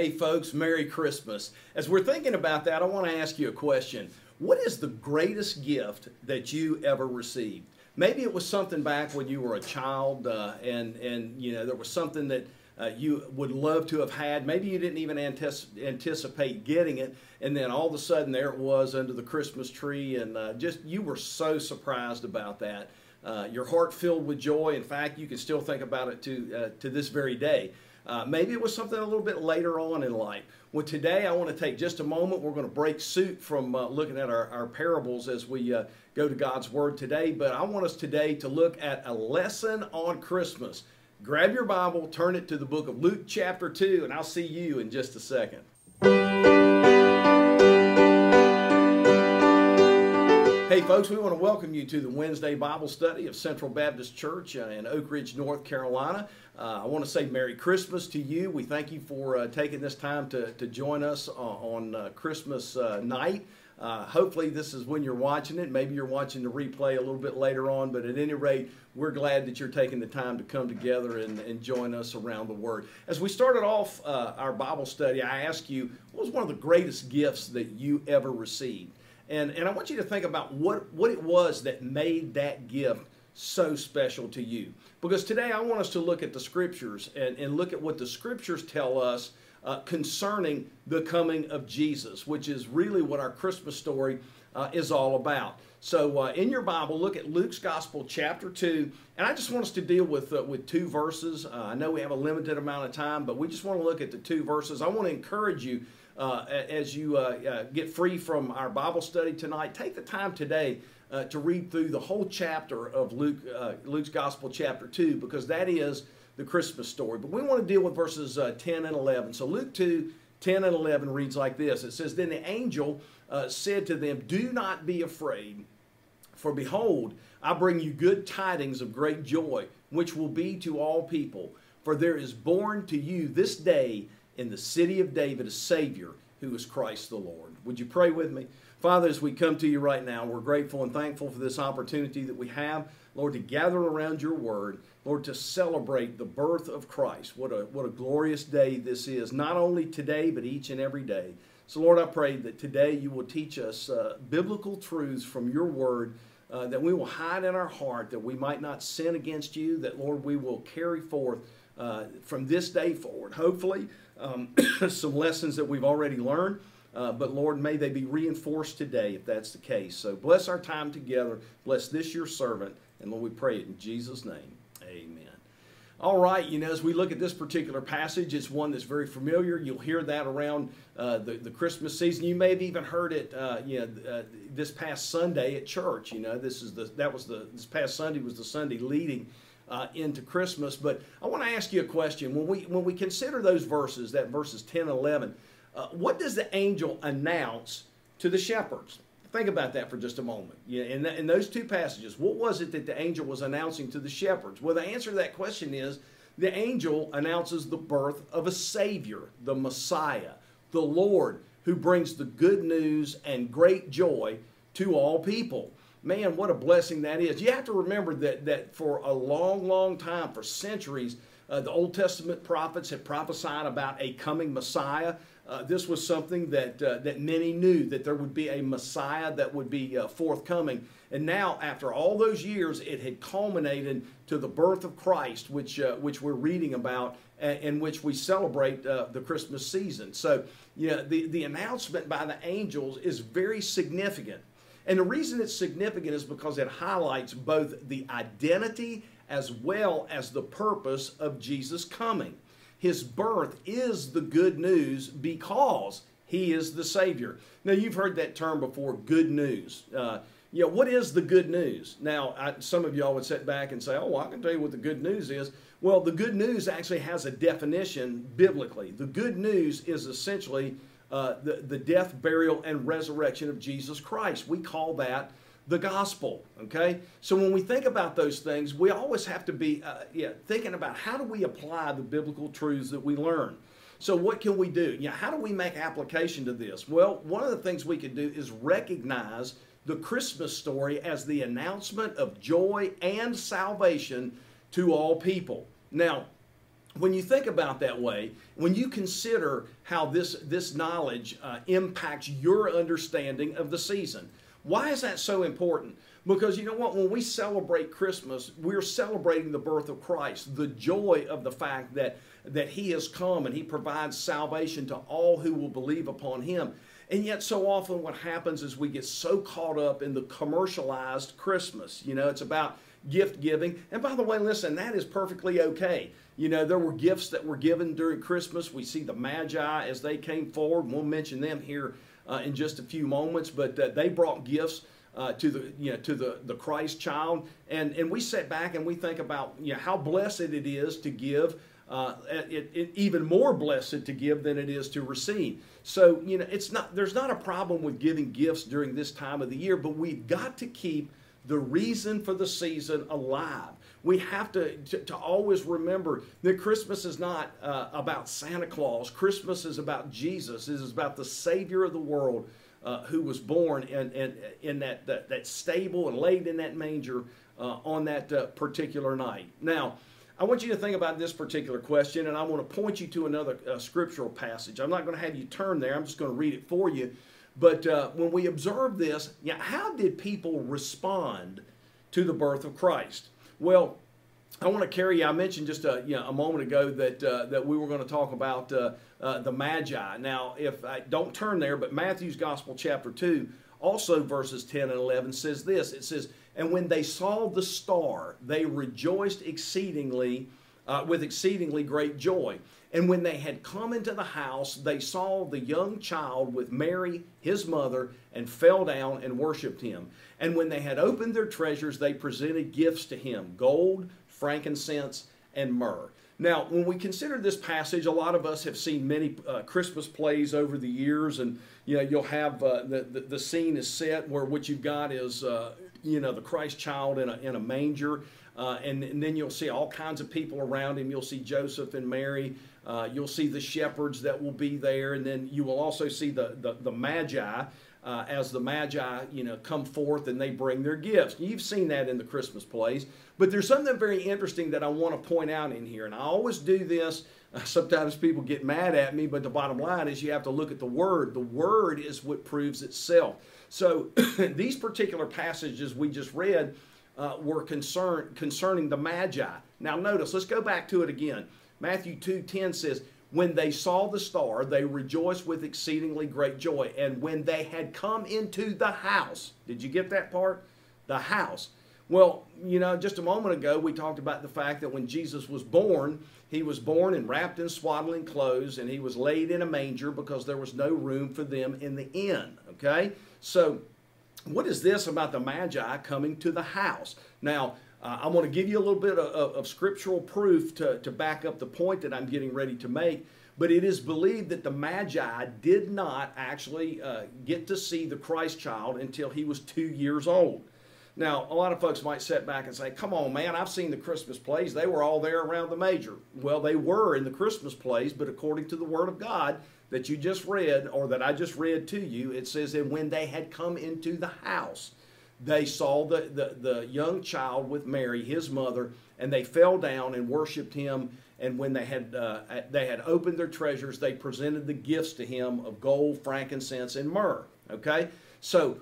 Hey folks, Merry Christmas. As we're thinking about that, I want to ask you a question. What is the greatest gift that you ever received? Maybe it was something back when you were a child and you know there was something that you would love to have had. Maybe you didn't even anticipate getting it, and then all of a sudden there it was under the Christmas tree, and just you were so surprised about that. Your heart filled with joy. In fact, you can still think about it to this very day. Maybe it was something a little bit later on in life. Well, today I want to take just a moment. We're going to break suit from looking at our parables as we go to God's Word today. But I want us today to look at a lesson on Christmas. Grab your Bible, turn it to the book of Luke chapter 2, and I'll see you in just a second. Hey folks, we want to welcome you to the Wednesday Bible study of Central Baptist Church in Oak Ridge, North Carolina. I want to say Merry Christmas to you. We thank you for taking this time to join us on Christmas night. Hopefully this is when you're watching it. Maybe you're watching the replay a little bit later on, but at any rate, we're glad that you're taking the time to come together and join us around the Word. As we started off our Bible study, I asked you, what was one of the greatest gifts that you ever received? And I want you to think about what it was that made that gift so special to you. Because today I want us to look at the Scriptures and look at what the Scriptures tell us concerning the coming of Jesus, which is really what our Christmas story is all about. So in your Bible, look at Luke's Gospel, chapter 2. And I just want us to deal with two verses. I know we have a limited amount of time, but we just want to look at the two verses. I want to encourage you as you get free from our Bible study tonight, take the time today to read through the whole chapter of Luke's Gospel, chapter 2, because that is the Christmas story. But we want to deal with verses 10 and 11. So Luke 2, 10 and 11 reads like this. It says, "Then the angel said to them, 'Do not be afraid, for behold, I bring you good tidings of great joy, which will be to all people. For there is born to you this day in the city of David a Savior, who is Christ the Lord.'" Would you pray with me? Father, as we come to you right now, we're grateful and thankful for this opportunity that we have, Lord, to gather around your word, Lord, to celebrate the birth of Christ. What a glorious day this is, not only today, but each and every day. So, Lord, I pray that today you will teach us biblical truths from your word, that we will hide in our heart, that we might not sin against you, that, Lord, we will carry forth from this day forward, hopefully, some lessons that we've already learned. But Lord, may they be reinforced today if that's the case. So bless our time together. Bless this your servant. And Lord, we pray it in Jesus' name. Amen. All right, as we look at this particular passage, it's one that's very familiar. You'll hear that around the Christmas season. You may have even heard it this past Sunday at church. This past Sunday was the Sunday leading into Christmas. But I want to ask you a question. When we consider those verses, that verses 10 and 11, what does the angel announce to the shepherds? Think about that for just a moment. In those two passages, what was it that the angel was announcing to the shepherds? Well, the answer to that question is the angel announces the birth of a Savior, the Messiah, the Lord, who brings the good news and great joy to all people. Man, what a blessing that is. You have to remember that for a long, long time, for centuries, the Old Testament prophets had prophesied about a coming Messiah. This was something that many knew, that there would be a Messiah that would be forthcoming. And now, after all those years, it had culminated to the birth of Christ, which we're reading about, and which we celebrate the Christmas season. So, the announcement by the angels is very significant. And the reason it's significant is because it highlights both the identity as well as the purpose of Jesus' coming. His birth is the good news because he is the Savior. Now, you've heard that term before, good news. What is the good news? Now, some of y'all would sit back and say, I can tell you what the good news is. Well, the good news actually has a definition biblically. The good news is essentially the death, burial, and resurrection of Jesus Christ. We call that the gospel, okay? So when we think about those things, we always have to be thinking about how do we apply the biblical truths that we learn. So what can we do? How do we make application to this? Well, one of the things we can do is recognize the Christmas story as the announcement of joy and salvation to all people. Now, when you think about that way, when you consider how this knowledge impacts your understanding of the season, why is that so important? Because you know what? When we celebrate Christmas, we're celebrating the birth of Christ, the joy of the fact that He has come and He provides salvation to all who will believe upon Him. And yet so often what happens is we get so caught up in the commercialized Christmas. You know, it's about gift giving. And by the way, listen, that is perfectly okay. You know, there were gifts that were given during Christmas. We see the Magi as they came forward. We'll mention them here in just a few moments, but they brought gifts to the Christ child, and we sit back and we think about how blessed it is to give, even more blessed to give than it is to receive. So there's not a problem with giving gifts during this time of the year, but we've got to keep the reason for the season alive. We have to always remember that Christmas is not about Santa Claus. Christmas is about Jesus. It is about the Savior of the world who was born in that stable and laid in that manger on that particular night. Now, I want you to think about this particular question, and I want to point you to another scriptural passage. I'm not going to have you turn there. I'm just going to read it for you. But when we observe this, how did people respond to the birth of Christ? Well, I want to carry you. I mentioned just a moment ago that we were going to talk about the Magi. Now, if I don't turn there, but Matthew's Gospel chapter 2, also verses 10 and 11 says this. It says, "And when they saw the star, they rejoiced exceedingly with exceedingly great joy. And when they had come into the house, they saw the young child with Mary, his mother, and fell down and worshipped him. And when they had opened their treasures, they presented gifts to him, gold, frankincense, and myrrh." Now, when we consider this passage, a lot of us have seen many Christmas plays over the years, and you'll have the scene is set where what you've got is the Christ child in a manger, and then you'll see all kinds of people around him. You'll see Joseph and Mary. You'll see the shepherds that will be there, and then you will also see the Magi as the Magi come forth and they bring their gifts. You've seen that in the Christmas plays, but there's something very interesting that I want to point out in here, and I always do this. Sometimes people get mad at me, but the bottom line is you have to look at the Word. The Word is what proves itself. So these particular passages we just read were concerning the Magi. Now notice, let's go back to it again. Matthew 2:10 says, "When they saw the star, they rejoiced with exceedingly great joy. And when they had come into the house," did you get that part? The house. Well, just a moment ago, we talked about the fact that when Jesus was born, he was born and wrapped in swaddling clothes, and he was laid in a manger because there was no room for them in the inn. Okay? So, what is this about the Magi coming to the house? Now, I want to give you a little bit of scriptural proof to back up the point that I'm getting ready to make. But it is believed that the Magi did not actually get to see the Christ child until he was 2 years old. Now, a lot of folks might sit back and say, "Come on, man, I've seen the Christmas plays. They were all there around the manger." Well, they were in the Christmas plays, but according to the Word of God that you just read, or that I just read to you, it says that when they had come into the house, they saw the young child with Mary, his mother, and they fell down and worshipped him. And when they had opened their treasures, they presented the gifts to him of gold, frankincense, and myrrh. Okay? So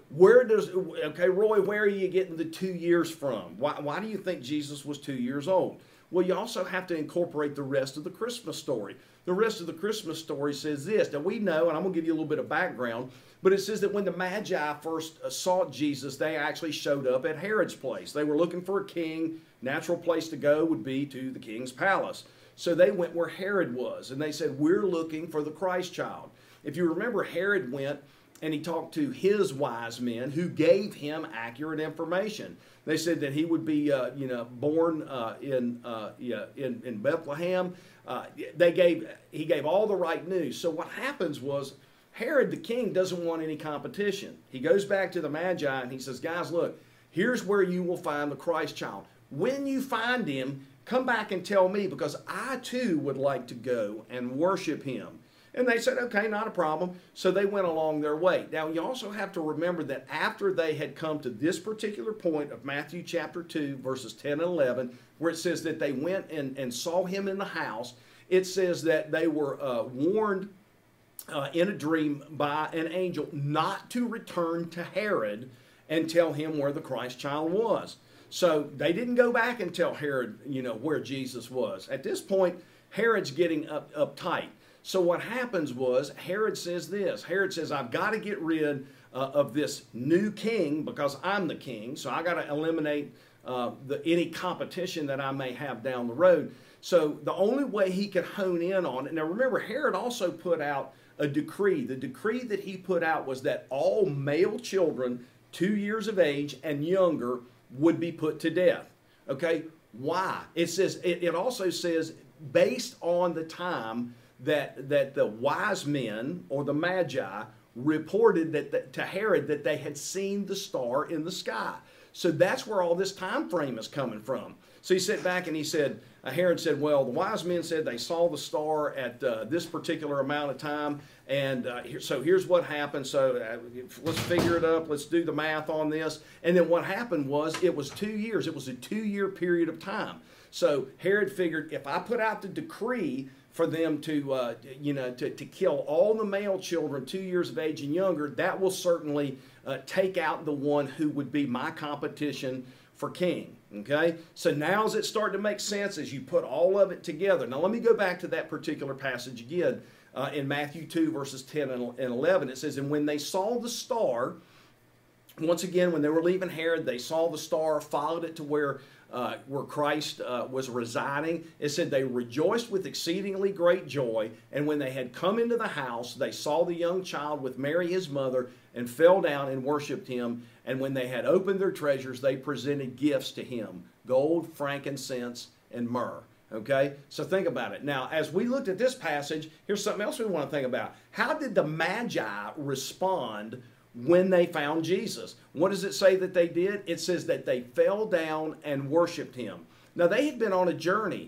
Roy, where are you getting the 2 years from? Why do you think Jesus was 2 years old? Well, you also have to incorporate the rest of the Christmas story. The rest of the Christmas story says this. Now we know, and I'm going to give you a little bit of background, but it says that when the Magi first sought Jesus, they actually showed up at Herod's place. They were looking for a king. Natural place to go would be to the king's palace. So they went where Herod was, and they said, "We're looking for the Christ child." If you remember, Herod went and he talked to his wise men who gave him accurate information. They said that he would be, born in Bethlehem. He gave all the right news. So what happens was Herod the king doesn't want any competition. He goes back to the Magi and he says, "Guys, look, here's where you will find the Christ child. When you find him, come back and tell me, because I too would like to go and worship him." And they said, "Okay, not a problem." So they went along their way. Now, you also have to remember that after they had come to this particular point of Matthew chapter 2, verses 10 and 11, where it says that they went and saw him in the house, it says that they were warned in a dream by an angel not to return to Herod and tell him where the Christ child was. So they didn't go back and tell Herod, where Jesus was. At this point, Herod's getting uptight. So what happens was Herod says this. Herod says, I've got to get rid of this new king because I'm the king. So I got to eliminate any competition that I may have down the road. So the only way he could hone in on it. Now remember, Herod also put out a decree. The decree that he put out was that all male children 2 years of age and younger would be put to death. Okay, why? It also says based on the time that the wise men or the magi reported that to Herod that they had seen the star in the sky. So that's where all this time frame is coming from. So he sat back and he said, Herod said, well, the wise men said they saw the star at this particular amount of time, and so here's what happened. So let's figure it up. Let's do the math on this. And then what happened was it was 2 years. It was a 2-year period of time. So Herod figured if I put out the decree for them to kill all the male children 2 years of age and younger, that will certainly take out the one who would be my competition for king. Okay, so now is it starting to make sense as you put all of it together? Now let me go back to that particular passage again in Matthew 2 verses 10 and 11. It says, and when they saw the star, once again, when they were leaving Herod, they saw the star, followed it to where Christ was residing. It said they rejoiced with exceedingly great joy, and when they had come into the house, they saw the young child with Mary his mother, and fell down and worshipped him. And when they had opened their treasures, they presented gifts to him, gold, frankincense, and myrrh. Okay, so think about it. Now, as we looked at this passage, here's something else we want to think about. How did the Magi respond when they found Jesus? What does it say that they did? It says that they fell down and worshiped him. Now, they had been on a journey,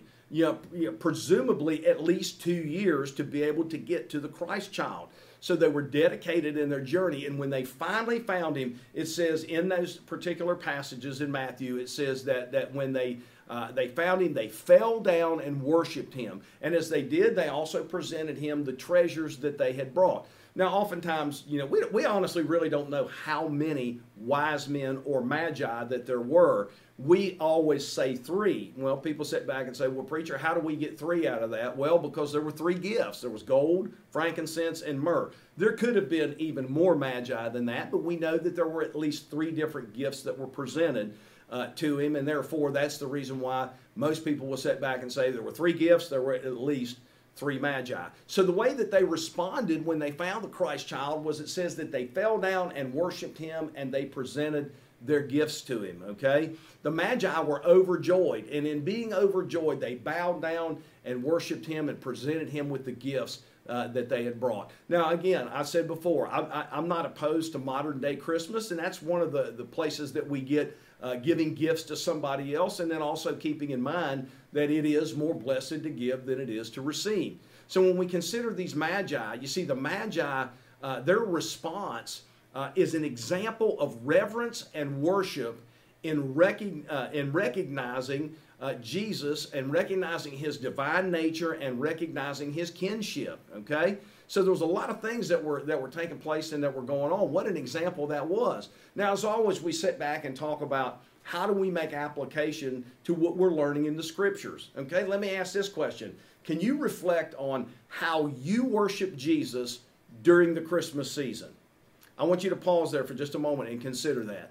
presumably at least 2 years to be able to get to the Christ child. So they were dedicated in their journey. And when they finally found him, it says in those particular passages in Matthew, it says that when they found him, they fell down and worshiped him. And as they did, they also presented him the treasures that they had brought. Now, oftentimes, we honestly really don't know how many wise men or magi that there were. We always say 3. Well, people sit back and say, well, preacher, how do we get 3 out of that? Well, because there were 3 gifts. There was gold, frankincense, and myrrh. There could have been even more magi than that, but we know that there were at least 3 different gifts that were presented to him, and therefore that's the reason why most people will sit back and say there were 3 gifts, there were at least 3 magi. So the way that they responded when they found the Christ child was it says that they fell down and worshiped him, and they presented their gifts to him, okay? The Magi were overjoyed, and in being overjoyed, they bowed down and worshiped him and presented him with the gifts that they had brought. Now, again, I said before, I'm not opposed to modern day Christmas, and that's one of the places that we get giving gifts to somebody else, and then also keeping in mind that it is more blessed to give than it is to receive. So when we consider these Magi, you see the Magi, their response is an example of reverence and worship in recognizing Jesus and recognizing his divine nature and recognizing his kinship, okay? So there was a lot of things that were taking place and that were going on. What an example that was. Now, as always, we sit back and talk about how do we make application to what we're learning in the Scriptures, okay? Let me ask this question. Can you reflect on how you worship Jesus during the Christmas season? I want you to pause there for just a moment and consider that.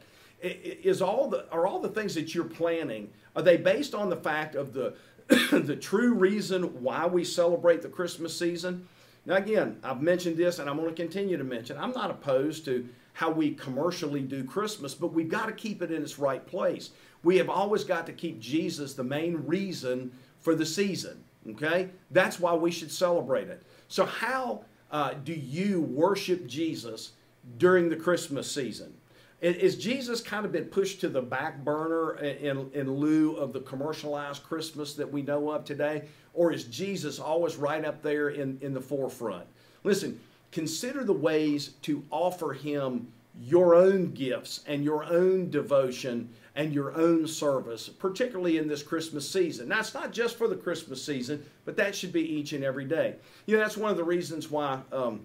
Are all the things that you're planning, are they based on the fact of the, the true reason why we celebrate the Christmas season? Now again, I've mentioned this and I'm going to continue to mention, I'm not opposed to how we commercially do Christmas, but we've got to keep it in its right place. We have always got to keep Jesus the main reason for the season, okay? That's why we should celebrate it. So how do you worship Jesus during the Christmas season? Is Jesus kind of been pushed to the back burner in lieu of the commercialized Christmas that we know of today? Or is Jesus always right up there in the forefront? Listen, consider the ways to offer him your own gifts and your own devotion and your own service, particularly in this Christmas season. Now, it's not just for the Christmas season, but that should be each and every day. You know, that's one of the reasons why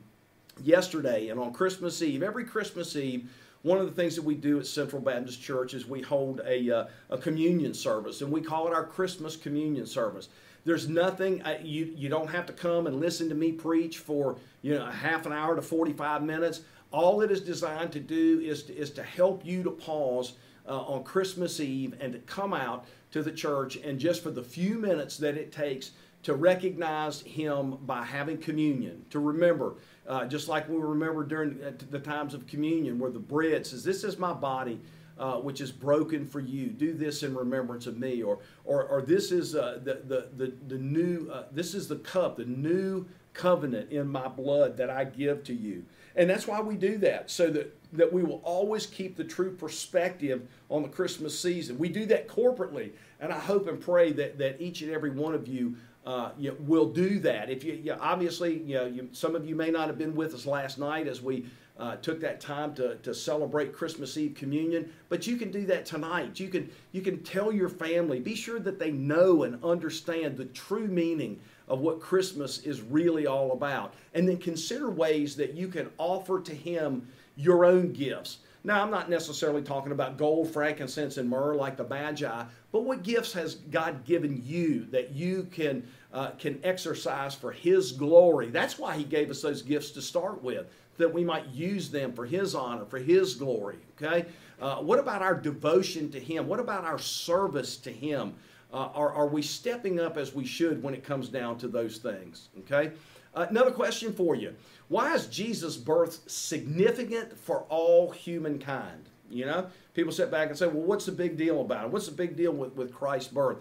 yesterday and on Christmas Eve, every Christmas Eve, one of the things that we do at Central Baptist Church is we hold a communion service, and we call it our Christmas communion service. There's nothing, you don't have to come and listen to me preach for, a half an hour to 45 minutes. All it is designed to do is to help you to pause on Christmas Eve and to come out to the church, and just for the few minutes that it takes to recognize him by having communion, to remember, just like we remember during the times of communion where the bread says, "This is my body, which is broken for you. Do this in remembrance of me." Or this is the new, this is the cup, the new covenant in my blood that I give to you. And that's why we do that, so that we will always keep the true perspective on the Christmas season. We do that corporately, and I hope and pray that each and every one of you will do that. If obviously, some of you may not have been with us last night as we took that time to celebrate Christmas Eve communion, but you can do that tonight. You can tell your family, be sure that they know and understand the true meaning of what Christmas is really all about, and then consider ways that you can offer to him your own gifts. Now, I'm not necessarily talking about gold, frankincense, and myrrh like the Magi, but what gifts has God given you that you can exercise for his glory? That's why he gave us those gifts to start with, that we might use them for his honor, for his glory, okay? What about our devotion to him? What about our service to him? Are we stepping up as we should when it comes down to those things, okay? Another question for you. Why is Jesus' birth significant for all humankind? People sit back and say, well, what's the big deal about it? What's the big deal with Christ's birth?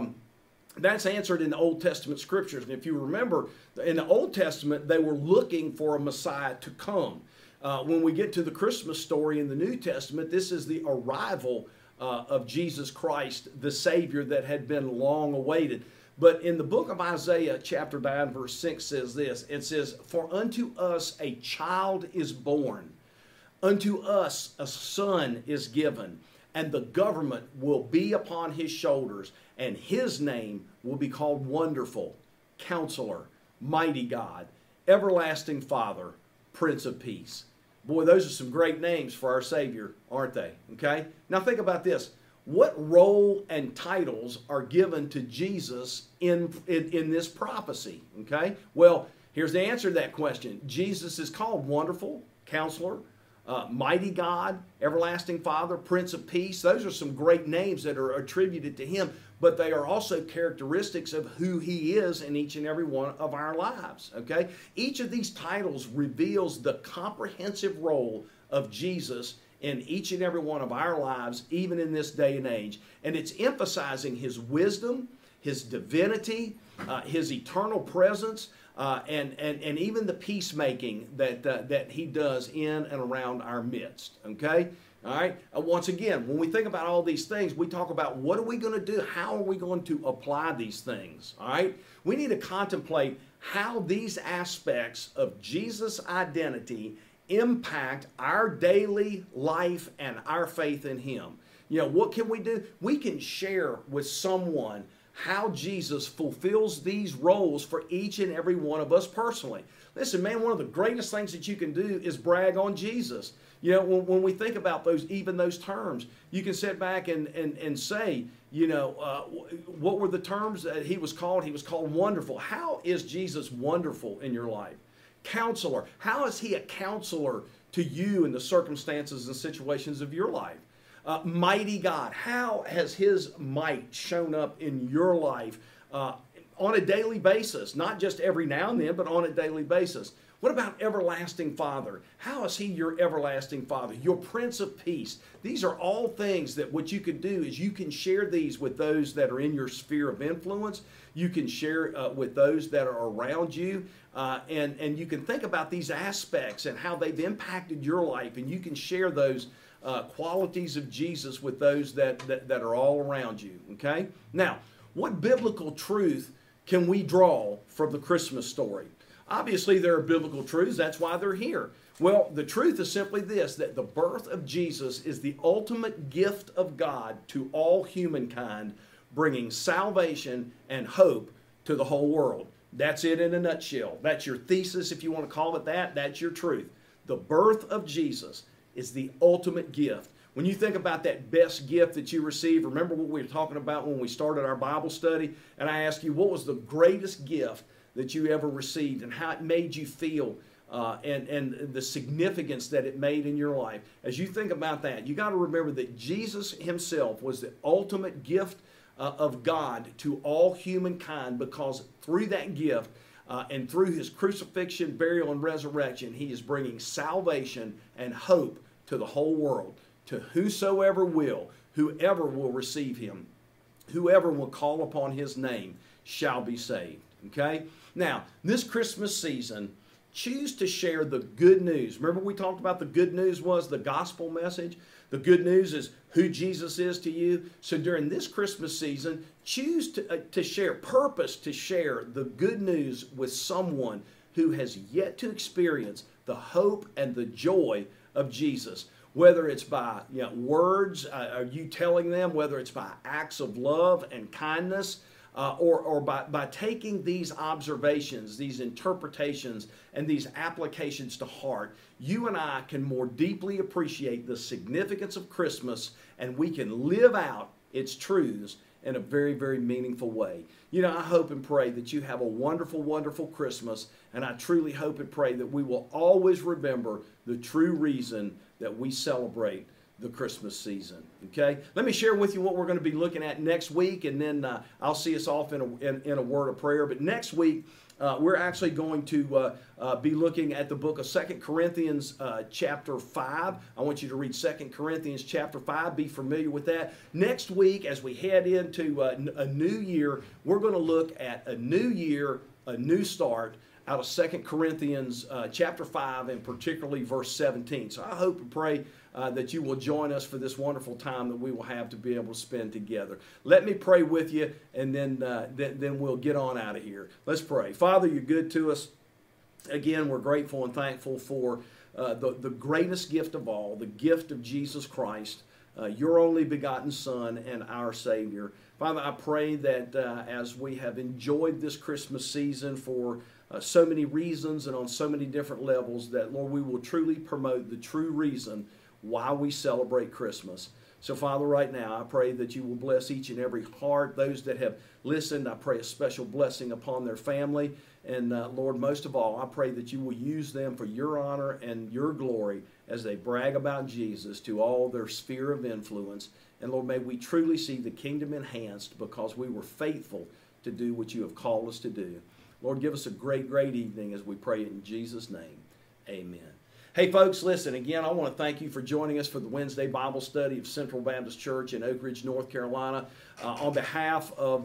That's answered in the Old Testament scriptures. And if you remember, in the Old Testament, they were looking for a Messiah to come. When we get to the Christmas story in the New Testament, this is the arrival of Jesus Christ, the Savior that had been long awaited. But in the book of Isaiah, chapter 9, verse 6 says this. It says, "For unto us a child is born, unto us a son is given, and the government will be upon his shoulders, and his name will be called Wonderful, Counselor, Mighty God, Everlasting Father, Prince of Peace." Boy, those are some great names for our Savior, aren't they? Okay? Now think about this. What role and titles are given to Jesus in this prophecy? Okay? Well, here's the answer to that question. Jesus is called Wonderful, Counselor, Mighty God, Everlasting Father, Prince of Peace. Those are some great names that are attributed to him, but they are also characteristics of who he is in each and every one of our lives. Okay? Each of these titles reveals the comprehensive role of Jesus in each and every one of our lives, even in this day and age. And it's emphasizing his wisdom, his divinity, his eternal presence, and even the peacemaking that he does in and around our midst. Okay? All right? Once again, when we think about all these things, we talk about what are we going to do? How are we going to apply these things? All right? We need to contemplate how these aspects of Jesus' identity impact our daily life and our faith in him. What can we do? We can share with someone how Jesus fulfills these roles for each and every one of us personally. Listen, man, one of the greatest things that you can do is brag on Jesus. When we think about those terms, you can sit back and say, what were the terms that he was called? He was called Wonderful. How is Jesus wonderful in your life? Counselor. How is he a counselor to you in the circumstances and situations of your life? Mighty God. How has his might shown up in your life on a daily basis? Not just every now and then, but on a daily basis. What about Everlasting Father? How is he your Everlasting Father? Your Prince of Peace. These are all things that what you can do is you can share these with those that are in your sphere of influence. You can share with those that are around you. And you can think about these aspects and how they've impacted your life. And you can share those qualities of Jesus with those that are all around you. Okay? Now, what biblical truth can we draw from the Christmas story? Obviously, there are biblical truths. That's why they're here. Well, the truth is simply this, that the birth of Jesus is the ultimate gift of God to all humankind, bringing salvation and hope to the whole world. That's it in a nutshell. That's your thesis, if you want to call it that. That's your truth. The birth of Jesus is the ultimate gift. When you think about that best gift that you received, remember what we were talking about when we started our Bible study? And I asked you, what was the greatest gift that you ever received and how it made you feel and the significance that it made in your life? As you think about that, you got to remember that Jesus himself was the ultimate gift of God to all humankind, because through that gift and through his crucifixion, burial, and resurrection, he is bringing salvation and hope to the whole world, to whosoever will, whoever will receive him, whoever will call upon his name shall be saved. Okay? Now, this Christmas season, choose to share the good news. Remember we talked about the good news was the gospel message? The good news is who Jesus is to you. So during this Christmas season, choose to share, purpose to share the good news with someone who has yet to experience the hope and the joy of Jesus. Whether it's by words, are you telling them, whether it's by acts of love and kindness, or by taking these observations, these interpretations, and these applications to heart, you and I can more deeply appreciate the significance of Christmas, and we can live out its truths in a very, very meaningful way. You know, I hope and pray that you have a wonderful, wonderful Christmas, and I truly hope and pray that we will always remember the true reason that we celebrate the Christmas season. Okay? Let me share with you what we're going to be looking at next week, and then I'll see us off in a word of prayer. But next week, we're actually going to be looking at the book of 2 Corinthians chapter 5. I want you to read 2 Corinthians chapter 5. Be familiar with that. Next week, as we head into a new year, we're going to look at a new year, a new start, out of 2 Corinthians chapter 5, and particularly verse 17. So I hope and pray that you will join us for this wonderful time that we will have to be able to spend together. Let me pray with you, and then we'll get on out of here. Let's pray. Father, you're good to us. Again, we're grateful and thankful for the greatest gift of all, the gift of Jesus Christ, your only begotten Son and our Savior. Father, I pray that as we have enjoyed this Christmas season for so many reasons and on so many different levels, that, Lord, we will truly promote the true reason why we celebrate Christmas. So, Father, right now, I pray that you will bless each and every heart. Those that have listened, I pray a special blessing upon their family. And, Lord, most of all, I pray that you will use them for your honor and your glory as they brag about Jesus to all their sphere of influence. And, Lord, may we truly see the kingdom enhanced because we were faithful to do what you have called us to do. Lord, give us a great, great evening as we pray in Jesus' name. Amen. Hey, folks, listen, again, I want to thank you for joining us for the Wednesday Bible study of Central Baptist Church in Oak Ridge, North Carolina. On behalf of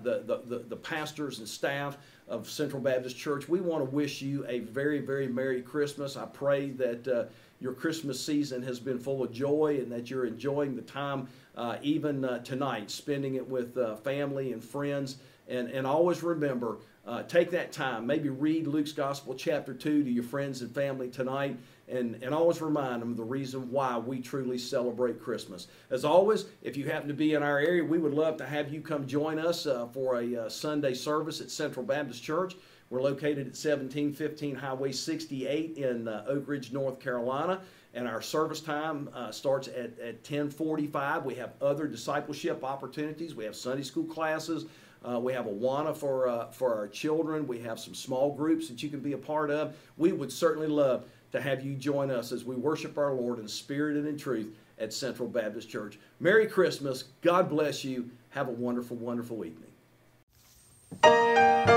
the pastors and staff of Central Baptist Church, we want to wish you a very, very Merry Christmas. I pray that your Christmas season has been full of joy and that you're enjoying the time even tonight, spending it with family and friends. And always remember, take that time. Maybe read Luke's Gospel chapter 2 to your friends and family tonight. And always remind them the reason why we truly celebrate Christmas. As always, if you happen to be in our area, we would love to have you come join us for a Sunday service at Central Baptist Church. We're located at 1715 Highway 68 in Oak Ridge, North Carolina. And our service time starts at 10:45. We have other discipleship opportunities. We have Sunday school classes. We have Awana for our children. We have some small groups that you can be a part of. We would certainly love to have you join us as we worship our Lord in spirit and in truth at Central Baptist Church. Merry Christmas. God bless you. Have a wonderful, wonderful evening.